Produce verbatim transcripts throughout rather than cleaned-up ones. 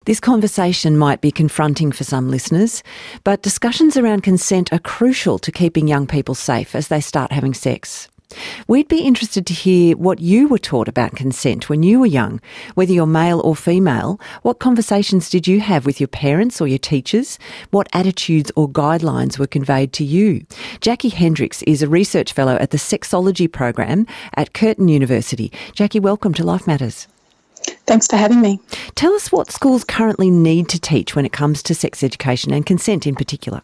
This conversation might be confronting for some listeners, but discussions around consent are crucial to keeping young people safe as they start having sex. We'd be interested to hear what you were taught about consent when you were young, whether you're male or female. What conversations did you have with your parents or your teachers? What attitudes or guidelines were conveyed to you? Jackie Hendricks is a research fellow at the Sexology program at Curtin University. Jackie, welcome to Life Matters. Thanks for having me. Tell us what schools currently need to teach when it comes to sex education and consent in particular.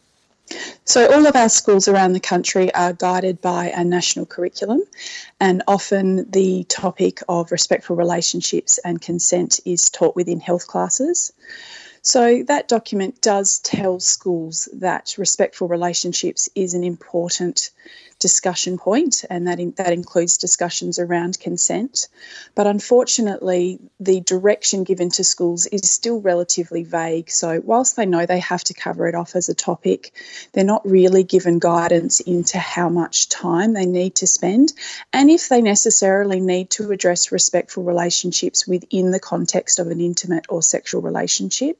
So all of our schools around the country are guided by a national curriculum, and often the topic of respectful relationships and consent is taught within health classes. So that document does tell schools that respectful relationships is an important discussion point, and that in, that includes discussions around consent. But unfortunately, the direction given to schools is still relatively vague. So whilst they know they have to cover it off as a topic, they're not really given guidance into how much time they need to spend, and if they necessarily need to address respectful relationships within the context of an intimate or sexual relationship.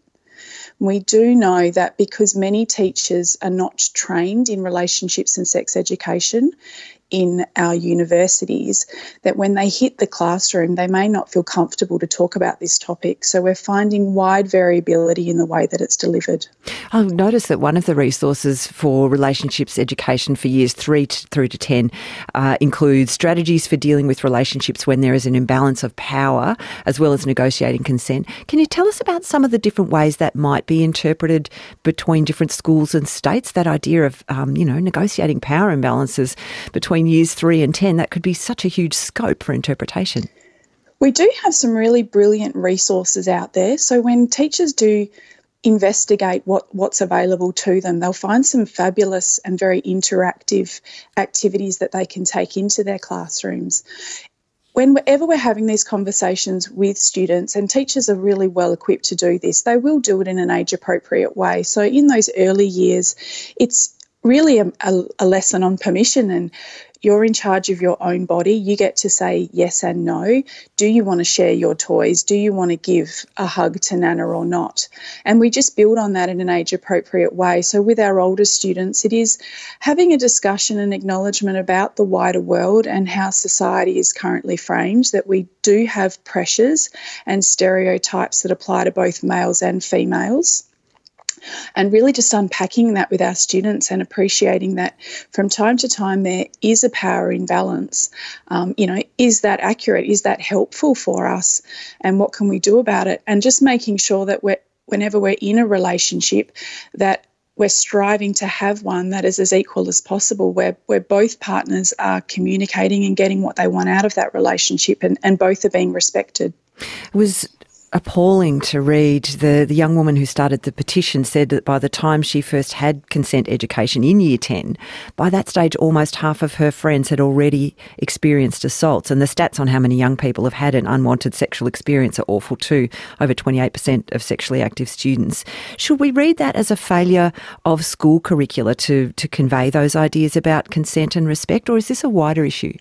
We do know that because many teachers are not trained in relationships and sex education in our universities, that when they hit the classroom, they may not feel comfortable to talk about this topic. So we're finding wide variability in the way that it's delivered. I've noticed that one of the resources for relationships education for years three to, through to ten uh, includes strategies for dealing with relationships when there is an imbalance of power, as well as negotiating consent. Can you tell us about some of the different ways that might be interpreted between different schools and states? That idea of, um, you know, negotiating power imbalances between years three and ten, that could be such a huge scope for interpretation. We do have some really brilliant resources out there. So when teachers do investigate what, what's available to them, they'll find some fabulous and very interactive activities that they can take into their classrooms. Whenever we're having these conversations with students, and teachers are really well equipped to do this, they will do it in an age-appropriate way. So in those early years, it's really a, a, a lesson on permission, and you're in charge of your own body. You get to say yes and no. Do you want to share your toys? Do you want to give a hug to Nana or not? And we just build on that in an age-appropriate way. So with our older students, it is having a discussion and acknowledgement about the wider world and how society is currently framed, that we do have pressures and stereotypes that apply to both males and females. And really just unpacking that with our students and appreciating that from time to time there is a power imbalance. Um, you know, is that accurate? Is that helpful for us? And what can we do about it? And just making sure that we're, whenever we're in a relationship, that we're striving to have one that is as equal as possible, where, where both partners are communicating and getting what they want out of that relationship, and, and both are being respected. It was appalling to read. The, the young woman who started the petition said that by the time she first had consent education in year ten, by that stage almost half of her friends had already experienced assaults, and the stats on how many young people have had an unwanted sexual experience are awful too, over twenty-eight percent of sexually active students. Should we read that as a failure of school curricula to, to convey those ideas about consent and respect, or is this a wider issue?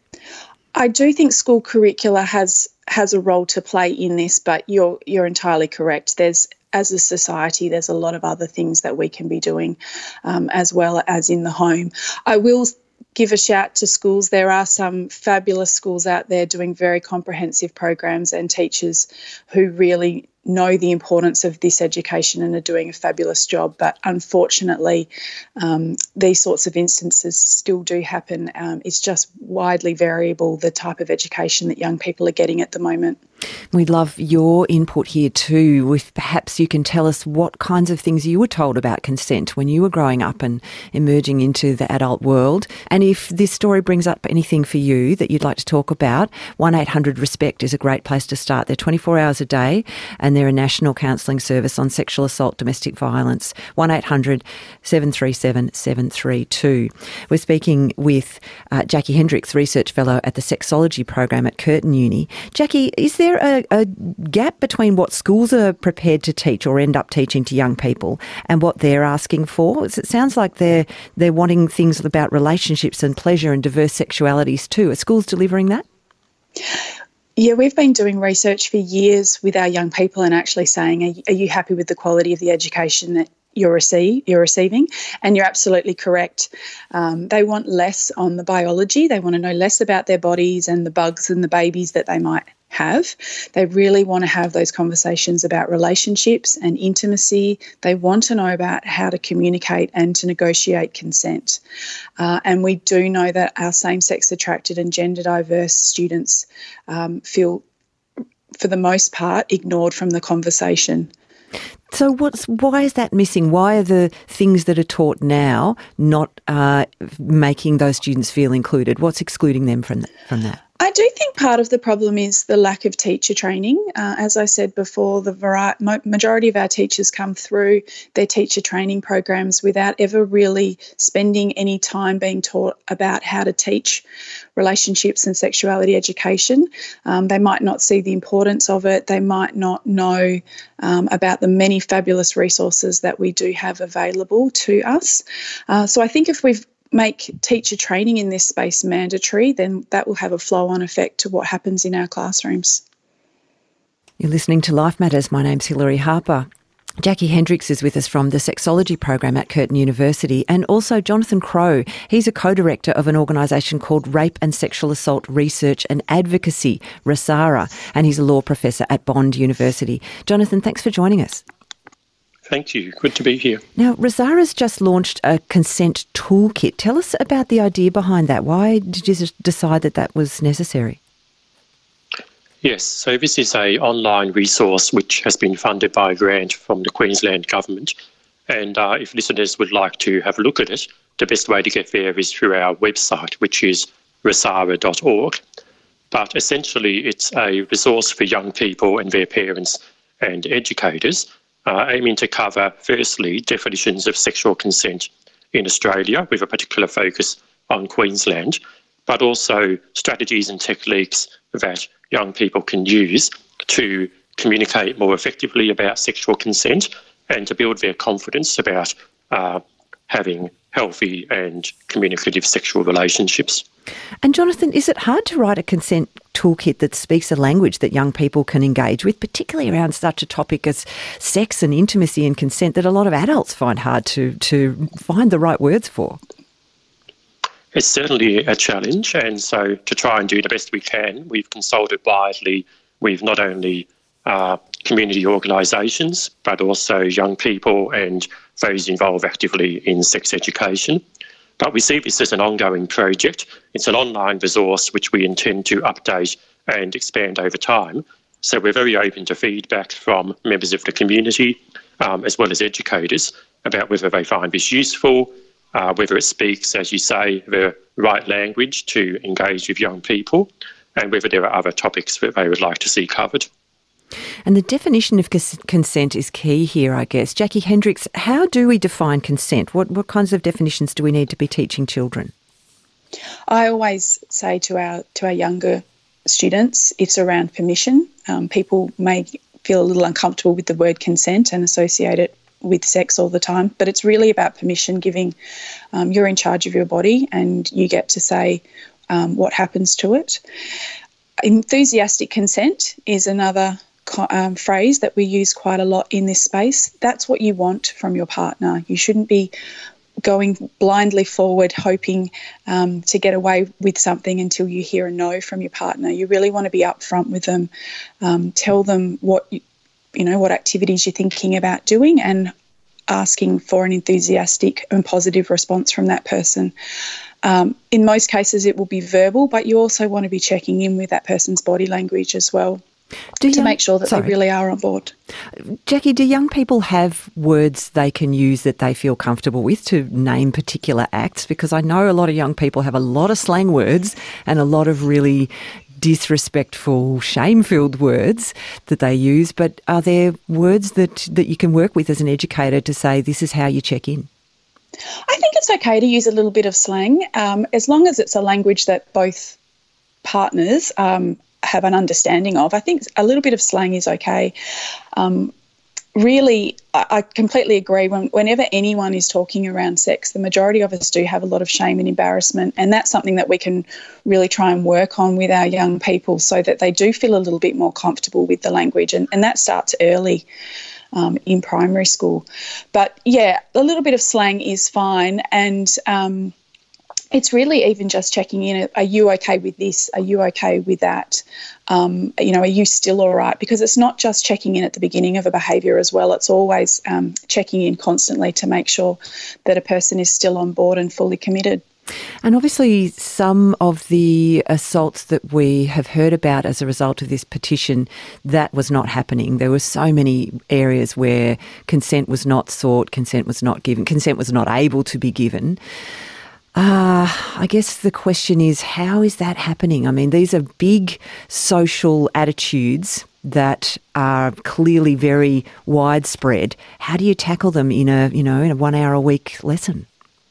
I do think school curricula has has a role to play in this, but you're you're entirely correct. There's, as a society, there's a lot of other things that we can be doing, um, as well as in the home. I will give a shout to schools. There are some fabulous schools out there doing very comprehensive programs, and teachers who really know the importance of this education and are doing a fabulous job. But unfortunately, um, these sorts of instances still do happen. Um, it's just widely variable, the type of education that young people are getting at the moment. We'd love your input here too, with perhaps you can tell us what kinds of things you were told about consent when you were growing up and emerging into the adult world. And if this story brings up anything for you that you'd like to talk about, one eight hundred RESPECT is a great place to start. They're twenty-four hours a day, and they're a national counselling service on sexual assault, domestic violence. one eight hundred seven three seven seven three two. We're speaking with uh, Jackie Hendricks, Research Fellow at the Sexology program at Curtin Uni. Jackie, is there a, a gap between what schools are prepared to teach or end up teaching to young people and what they're asking for? It sounds like they're they're wanting things about relationships and pleasure and diverse sexualities too. Are schools delivering that? Yeah, we've been doing research for years with our young people and actually saying, are you, are you happy with the quality of the education that you're, receive, you're receiving? And you're absolutely correct. Um, they want less on the biology. They want to know less about their bodies and the bugs and the babies that they might have. They really want to have those conversations about relationships and intimacy. They want to know about how to communicate and to negotiate consent. Uh, and we do know that our same-sex attracted and gender diverse students um, feel, for the most part, ignored from the conversation. So what's why is that missing? Why are the things that are taught now not uh, making those students feel included? What's excluding them from, th- from that? I do think part of the problem is the lack of teacher training. Uh, as I said before, the vari- majority of our teachers come through their teacher training programs without ever really spending any time being taught about how to teach relationships and sexuality education. Um, they might not see the importance of it. They might not know um, about the many fabulous resources that we do have available to us. Uh, so I think if we've make teacher training in this space mandatory, then that will have a flow-on effect to what happens in our classrooms. You're listening to Life Matters. My name's Hilary Harper. Jackie Hendricks is with us from the sexology program at Curtin University, and also Jonathan Crowe. He's a co-director of an organisation called Rape and Sexual Assault Research and Advocacy, RASARA, and he's a law professor at Bond University. Jonathan, thanks for joining us. Thank you. Good to be here. Now, RASARA's just launched a consent toolkit. Tell us about the idea behind that. Why did you decide that that was necessary? Yes, so this is an online resource which has been funded by a grant from the Queensland Government. And uh, if listeners would like to have a look at it, the best way to get there is through our website, which is rasara dot org. But essentially, it's a resource for young people and their parents and educators, Uh, aiming to cover, firstly, definitions of sexual consent in Australia with a particular focus on Queensland, but also strategies and techniques that young people can use to communicate more effectively about sexual consent and to build their confidence about uh, having healthy and communicative sexual relationships. And Jonathan, is it hard to write a consent toolkit that speaks a language that young people can engage with, particularly around such a topic as sex and intimacy and consent that a lot of adults find hard to, to find the right words for? It's certainly a challenge, and so to try and do the best we can, we've consulted widely with not only uh, community organisations, but also young people and those involved actively in sex education. But we see this as an ongoing project. It's an online resource which we intend to update and expand over time. So we're very open to feedback from members of the community, um, as well as educators, about whether they find this useful, uh, whether it speaks, as you say, the right language to engage with young people, and whether there are other topics that they would like to see covered. And the definition of cons- consent is key here, I guess. Jackie Hendricks, how do we define consent? What what kinds of definitions do we need to be teaching children? I always say to our to our younger students, it's around permission. Um, people may feel a little uncomfortable with the word consent and associate it with sex all the time, but it's really about permission, giving um, you're in charge of your body and you get to say um, what happens to it. Enthusiastic consent is another Um, phrase that we use quite a lot in this space. That's what you want from your partner. You shouldn't be going blindly forward hoping um, to get away with something until you hear a no from your partner. You really want to be upfront with them, um, tell them what you, you know what activities you're thinking about doing, and asking for an enthusiastic and positive response from that person. Um, in most cases, it will be verbal, but you also want to be checking in with that person's body language as well. Do to young, make sure that sorry. they really are on board. Jackie, do young people have words they can use that they feel comfortable with to name particular acts? Because I know a lot of young people have a lot of slang words and a lot of really disrespectful, shame-filled words that they use, but are there words that, that you can work with as an educator to say this is how you check in? I think it's okay to use a little bit of slang, um, as long as it's a language that both partners um have an understanding of. I think a little bit of slang is okay. Um, really, I, I completely agree. When, whenever anyone is talking around sex, the majority of us do have a lot of shame and embarrassment, and that's something that we can really try and work on with our young people so that they do feel a little bit more comfortable with the language, and, and that starts early. Um, in primary school. But yeah, a little bit of slang is fine, and um, it's really even just checking in. Are you okay with this? Are you okay with that? Um, you know, are you still all right? Because it's not just checking in at the beginning of a behaviour as well. It's always um, checking in constantly to make sure that a person is still on board and fully committed. And obviously some of the assaults that we have heard about as a result of this petition, that was not happening. There were so many areas where consent was not sought, consent was not given, consent was not able to be given. Uh, I guess the question is, how is that happening? I mean, these are big social attitudes that are clearly very widespread. How do you tackle them in a, you know, in a one hour a week lesson?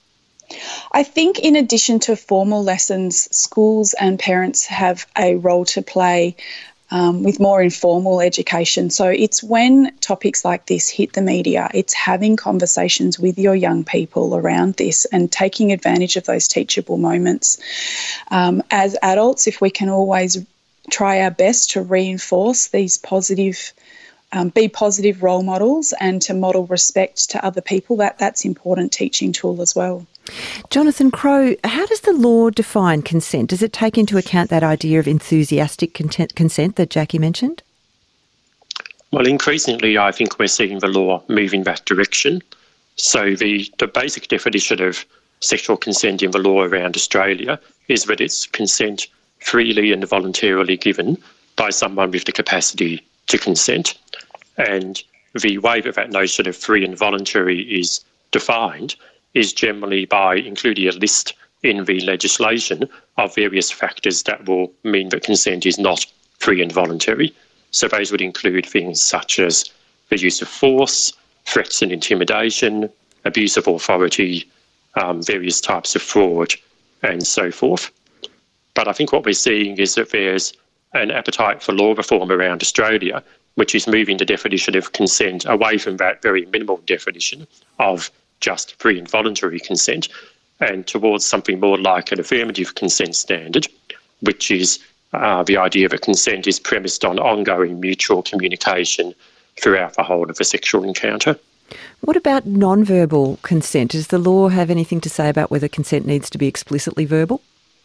I think in addition to formal lessons, schools and parents have a role to play um, with more informal education. So it's when topics like this hit the media, it's having conversations with your young people around this and taking advantage of those teachable moments. Um, as adults, if we can always try our best to reinforce these positive Um, be positive role models and to model respect to other people, that that's important teaching tool as well. Jonathan Crowe, how does the law define consent? Does it take into account that idea of enthusiastic content, consent that Jackie mentioned? Well, increasingly, I think we're seeing the law move in that direction. So the, the basic definition of sexual consent in the law around Australia is that it's consent freely and voluntarily given by someone with the capacity to consent. And the way that that notion of free and voluntary is defined is generally by including a list in the legislation of various factors that will mean that consent is not free and voluntary. So those would include things such as the use of force, threats and intimidation, abuse of authority, um, various types of fraud, and so forth. But I think what we're seeing is that there's an appetite for law reform around Australia, which is moving the definition of consent away from that very minimal definition of just free and voluntary consent and towards something more like an affirmative consent standard, which is uh, the idea that consent is premised on ongoing mutual communication throughout the whole of a sexual encounter. What about non-verbal consent? Does the law have anything to say about whether consent needs to be explicitly verbal?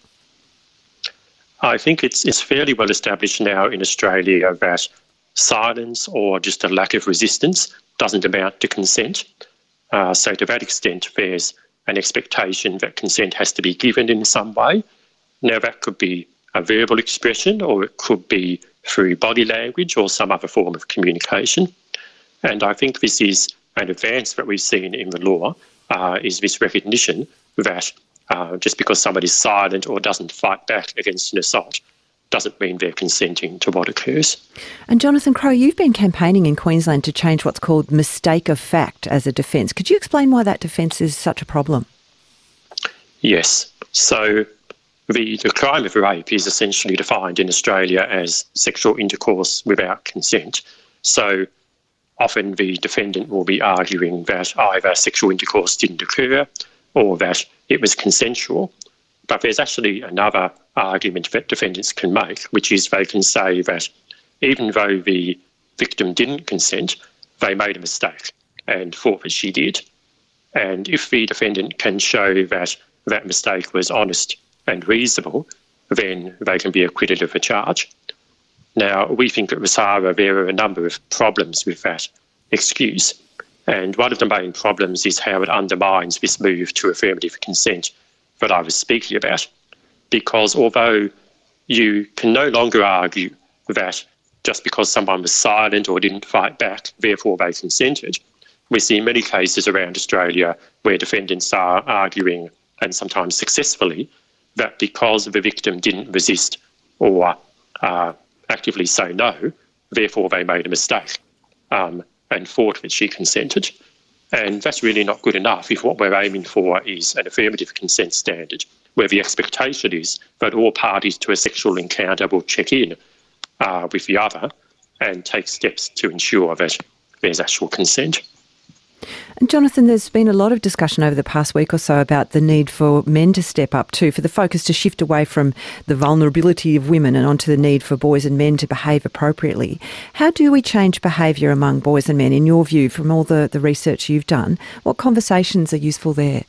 I think it's, it's fairly well established now in Australia that silence or just a lack of resistance doesn't amount to consent. Uh, so to that extent, there's an expectation that consent has to be given in some way. Now, that could be a verbal expression, or it could be through body language or some other form of communication. And I think this is an advance that we've seen in the law, uh, is this recognition that uh, just because somebody's silent or doesn't fight back against an assault doesn't mean they're consenting to what occurs. And Jonathan Crowe, you've been campaigning in Queensland to change what's called mistake of fact as a defence. Could you explain why that defence is such a problem? Yes. So the, the crime of rape is essentially defined in Australia as sexual intercourse without consent. So often the defendant will be arguing that either sexual intercourse didn't occur or that it was consensual. But there's actually another argument that defendants can make, which is they can say that even though the victim didn't consent, they made a mistake and thought that she did. And if the defendant can show that that mistake was honest and reasonable, then they can be acquitted of the charge. Now, we think at RESARA there are a number of problems with that excuse. And one of the main problems is how it undermines this move to affirmative consent that I was speaking about, because although you can no longer argue that just because someone was silent or didn't fight back, therefore they consented, we see many cases around Australia where defendants are arguing, and sometimes successfully, that because the victim didn't resist or uh, actively say no, therefore they made a mistake um, and thought that she consented. And that's really not good enough if what we're aiming for is an affirmative consent standard, where the expectation is that all parties to a sexual encounter will check in uh, with the other and take steps to ensure that there's actual consent. And Jonathan, there's been a lot of discussion over the past week or so about the need for men to step up too, for the focus to shift away from the vulnerability of women and onto the need for boys and men to behave appropriately. How do we change behaviour among boys and men, in your view, from all the, the research you've done? What conversations are useful there?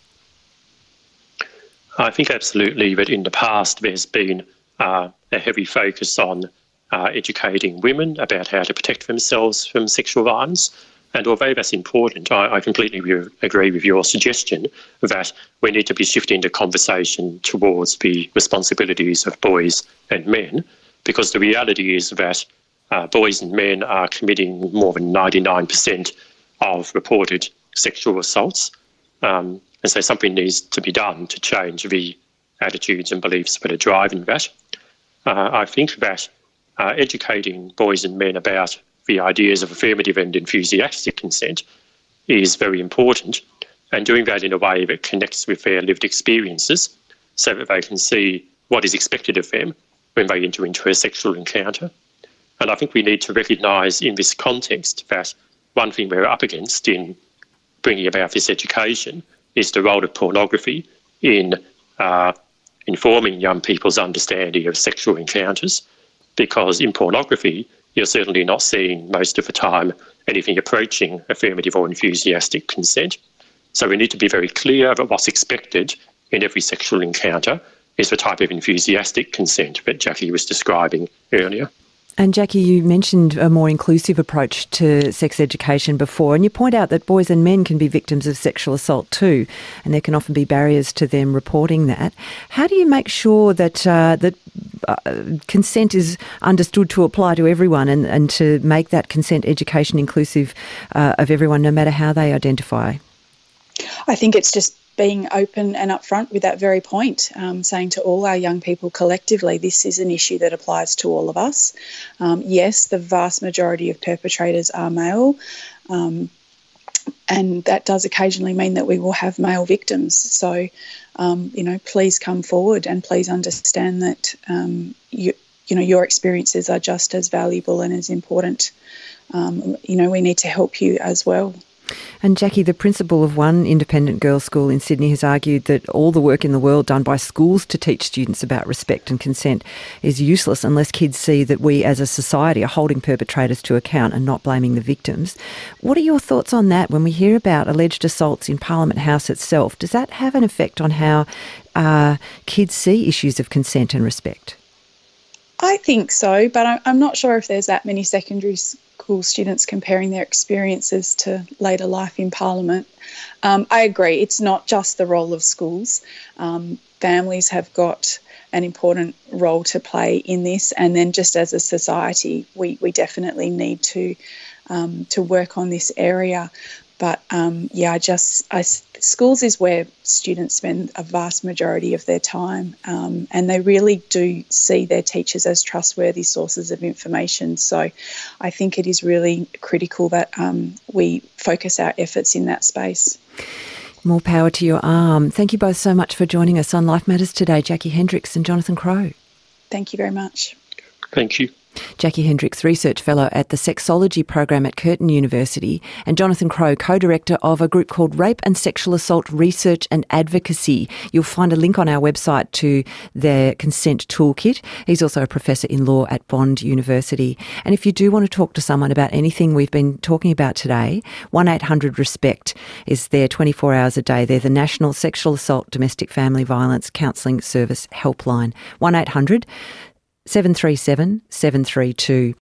I think absolutely that in the past there's been uh, a heavy focus on uh, educating women about how to protect themselves from sexual violence. And although that's important, I, I completely re- agree with your suggestion that we need to be shifting the conversation towards the responsibilities of boys and men, because the reality is that uh, boys and men are committing more than ninety-nine percent of reported sexual assaults. Um, and so something needs to be done to change the attitudes and beliefs that are driving that. Uh, I think that uh, educating boys and men about the ideas of affirmative and enthusiastic consent is very important, and doing that in a way that connects with their lived experiences so that they can see what is expected of them when they enter into a sexual encounter. And I think we need to recognise in this context that one thing we're up against in bringing about this education is the role of pornography in uh, informing young people's understanding of sexual encounters, because in pornography you're certainly not seeing most of the time anything approaching affirmative or enthusiastic consent. So we need to be very clear that what's expected in every sexual encounter is the type of enthusiastic consent that Jackie was describing earlier. And Jackie, you mentioned a more inclusive approach to sex education before, and you point out that boys and men can be victims of sexual assault too, and there can often be barriers to them reporting that. How do you make sure that uh, that uh, consent is understood to apply to everyone, and, and to make that consent education inclusive uh, of everyone, no matter how they identify? I think it's just being open and upfront with that very point, um, saying to all our young people collectively, this is an issue that applies to all of us. Um, yes, the vast majority of perpetrators are male, um, and that does occasionally mean that we will have male victims. So, um, you know, please come forward and please understand that, um, you, you know, your experiences are just as valuable and as important. Um, you know, we need to help you as well. And Jackie, the principal of one independent girls' school in Sydney has argued that all the work in the world done by schools to teach students about respect and consent is useless unless kids see that we as a society are holding perpetrators to account and not blaming the victims. What are your thoughts on that when we hear about alleged assaults in Parliament House itself? Does that have an effect on how uh, kids see issues of consent and respect? I think so, but I'm not sure if there's that many secondary school students comparing their experiences to later life in Parliament. Um, I agree, it's not just the role of schools. Um, families have got an important role to play in this, and then just as a society, we, we definitely need to um, to work on this area. But um, yeah, I just I, schools is where students spend a vast majority of their time, um, and they really do see their teachers as trustworthy sources of information. So I think it is really critical that um, we focus our efforts in that space. More power to your arm. Thank you both so much for joining us on Life Matters today, Jackie Hendricks and Jonathan Crowe. Thank you very much. Thank you. Jackie Hendricks, Research Fellow at the Sexology Program at Curtin University, and Jonathan Crowe, Co-Director of a group called Rape and Sexual Assault Research and Advocacy. You'll find a link on our website to their consent toolkit. He's also a Professor in Law at Bond University. And if you do want to talk to someone about anything we've been talking about today, one eight hundred RESPECT is there twenty-four hours a day. They're the National Sexual Assault, Domestic Family Violence Counselling Service helpline. one eight hundred seven three seven seven three two.